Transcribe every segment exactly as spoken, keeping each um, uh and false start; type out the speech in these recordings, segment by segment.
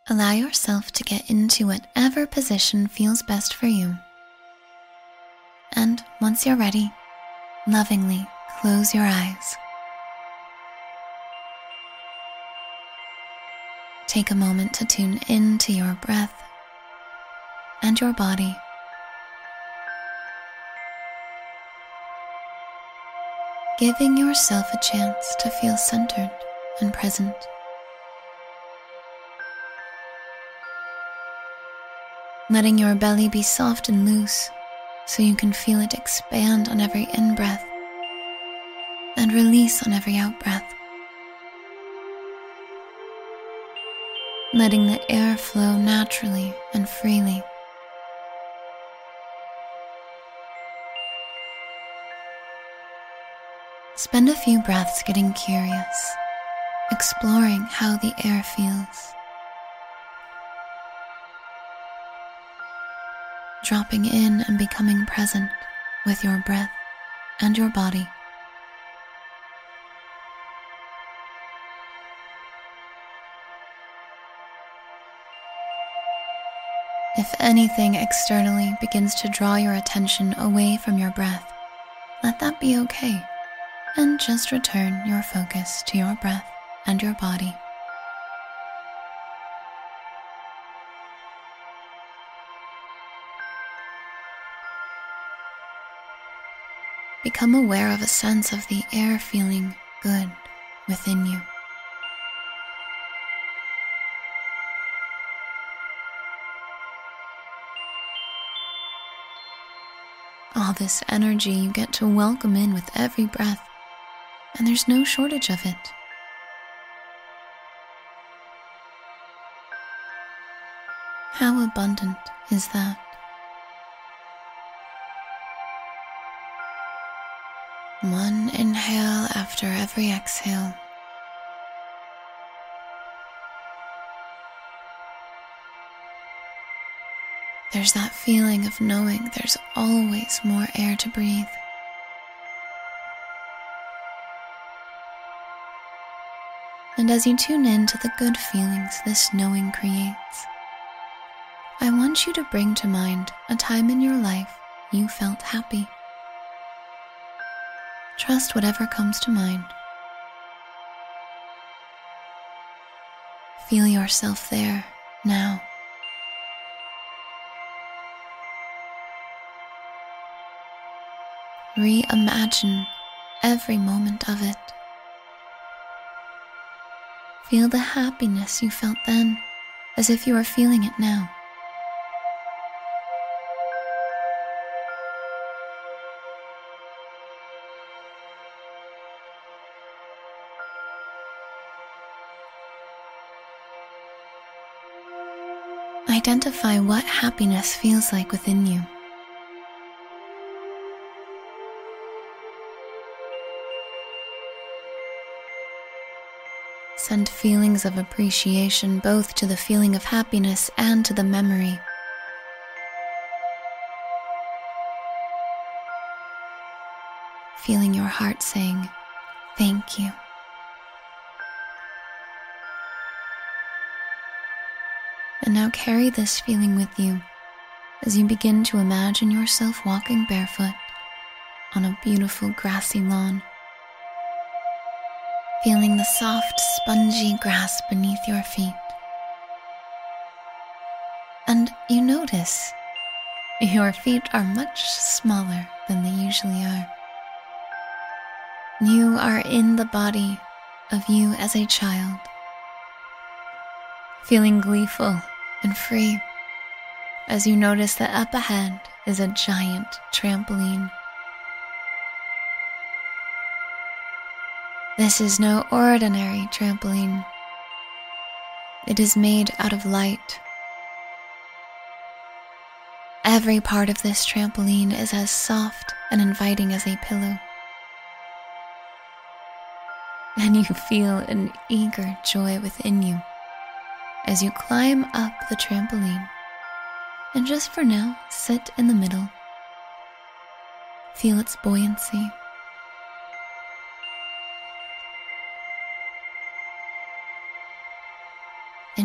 Allow yourself to get into whatever position feels best for you. And once you're ready, lovingly close your eyes. Take a moment to tune into your breath and your body. Giving yourself a chance to feel centered and present. Letting your belly be soft and loose so you can feel it expand on every in-breath and release on every out-breath. Letting the air flow naturally and freely. Spend a few breaths getting curious, exploring how the air feels. Dropping in and becoming present with your breath and your body. If anything externally begins to draw your attention away from your breath, let that be okay, and just return your focus to your breath and your body. Become aware of a sense of the air feeling good within you. All this energy you get to welcome in with every breath, and there's no shortage of it. How abundant is that? One inhale after every exhale. There's that feeling of knowing there's always more air to breathe. And as you tune in to the good feelings this knowing creates, I want you to bring to mind a time in your life you felt happy. Trust whatever comes to mind. Feel yourself there now. Reimagine every moment of it. Feel the happiness you felt then, as if you were feeling it now. Identify what happiness feels like within you. Send feelings of appreciation both to the feeling of happiness and to the memory. Feeling your heart saying, "Thank you." And now carry this feeling with you as you begin to imagine yourself walking barefoot on a beautiful grassy lawn. Feeling the soft, spongy grass beneath your feet. And you notice your feet are much smaller than they usually are. You are in the body of you as a child, feeling gleeful and free as you notice that up ahead is a giant trampoline. This is no ordinary trampoline. It is made out of light. Every part of this trampoline is as soft and inviting as a pillow. And you feel an eager joy within you as you climb up the trampoline and just for now sit in the middle. Feel its buoyancy.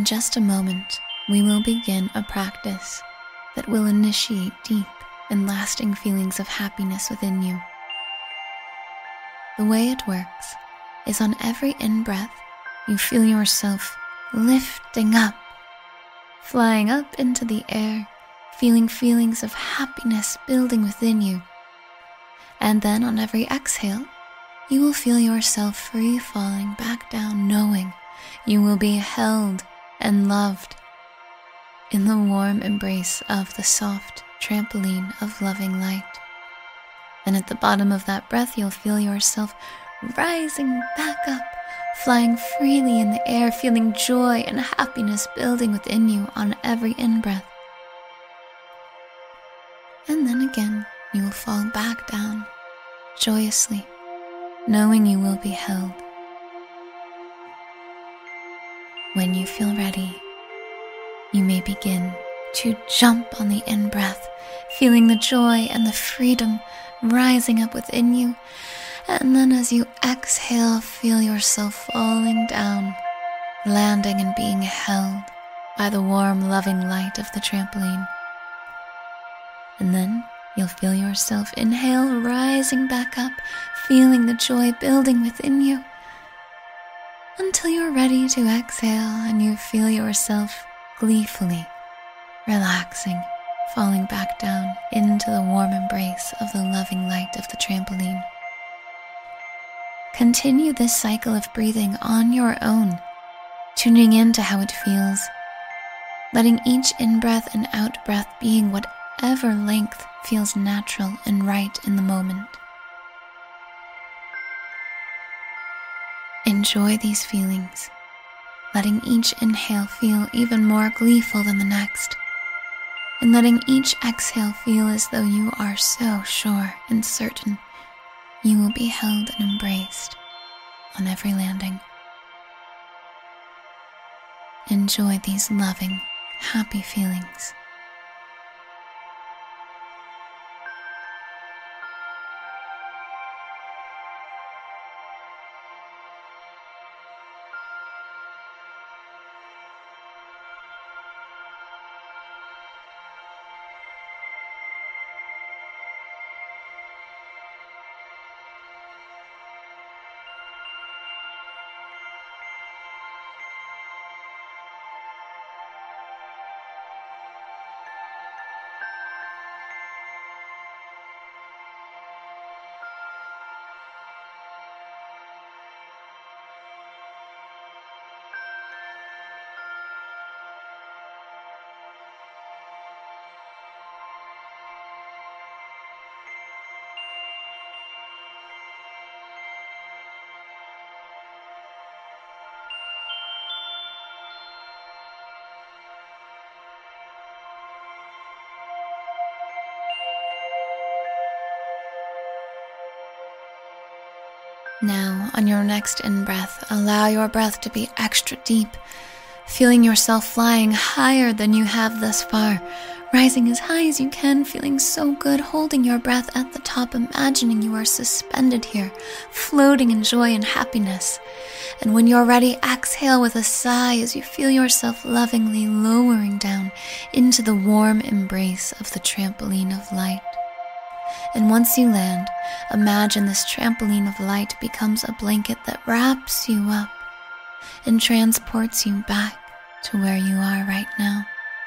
In just a moment, we will begin a practice that will initiate deep and lasting feelings of happiness within you. The way it works is on every in-breath, you feel yourself lifting up, flying up into the air, feeling feelings of happiness building within you. And then on every exhale, you will feel yourself free falling back down, knowing you will be held and loved in the warm embrace of the soft trampoline of loving light. And at the bottom of that breath, you'll feel yourself rising back up, flying freely in the air, feeling joy and happiness building within you on every in-breath. And then again, you will fall back down, joyously, knowing you will be held. When you feel ready, you may begin to jump on the in-breath, feeling the joy and the freedom rising up within you. And then as you exhale, feel yourself falling down, landing and being held by the warm, loving light of the trampoline. And then you'll feel yourself inhale, rising back up, feeling the joy building within you, until you're ready to exhale and you feel yourself gleefully relaxing, falling back down into the warm embrace of the loving light of the trampoline. Continue this cycle of breathing on your own, tuning into how it feels, letting each in-breath and out-breath being whatever length feels natural and right in the moment. Enjoy these feelings, letting each inhale feel even more gleeful than the next, and letting each exhale feel as though you are so sure and certain you will be held and embraced on every landing. Enjoy these loving, happy feelings. Now, on your next in-breath, allow your breath to be extra deep, feeling yourself flying higher than you have thus far, rising as high as you can, feeling so good, holding your breath at the top, imagining you are suspended here, floating in joy and happiness. And when you're ready, exhale with a sigh as you feel yourself lovingly lowering down into the warm embrace of the trampoline of light. And once you land, imagine this trampoline of light becomes a blanket that wraps you up and transports you back to where you are right now.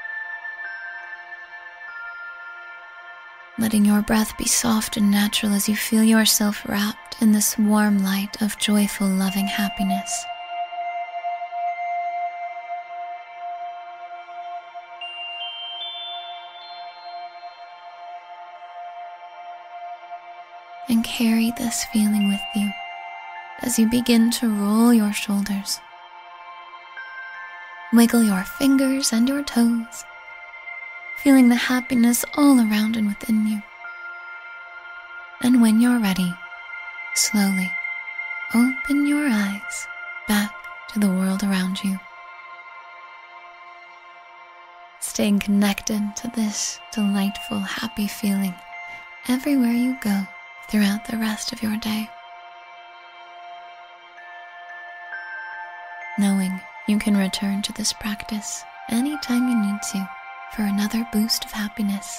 Letting your breath be soft and natural as you feel yourself wrapped in this warm light of joyful, loving happiness. And carry this feeling with you as you begin to roll your shoulders, wiggle your fingers and your toes, feeling the happiness all around and within you. And when you're ready, slowly open your eyes back to the world around you, staying connected to this delightful, happy feeling everywhere you go throughout the rest of your day. Knowing You can return to this practice anytime you need to for another boost of happiness.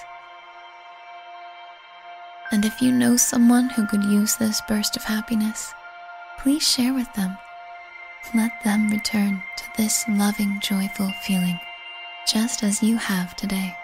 And if you know someone who could use this burst of happiness, please share with them. Let them return to this loving, joyful feeling, just as you have today.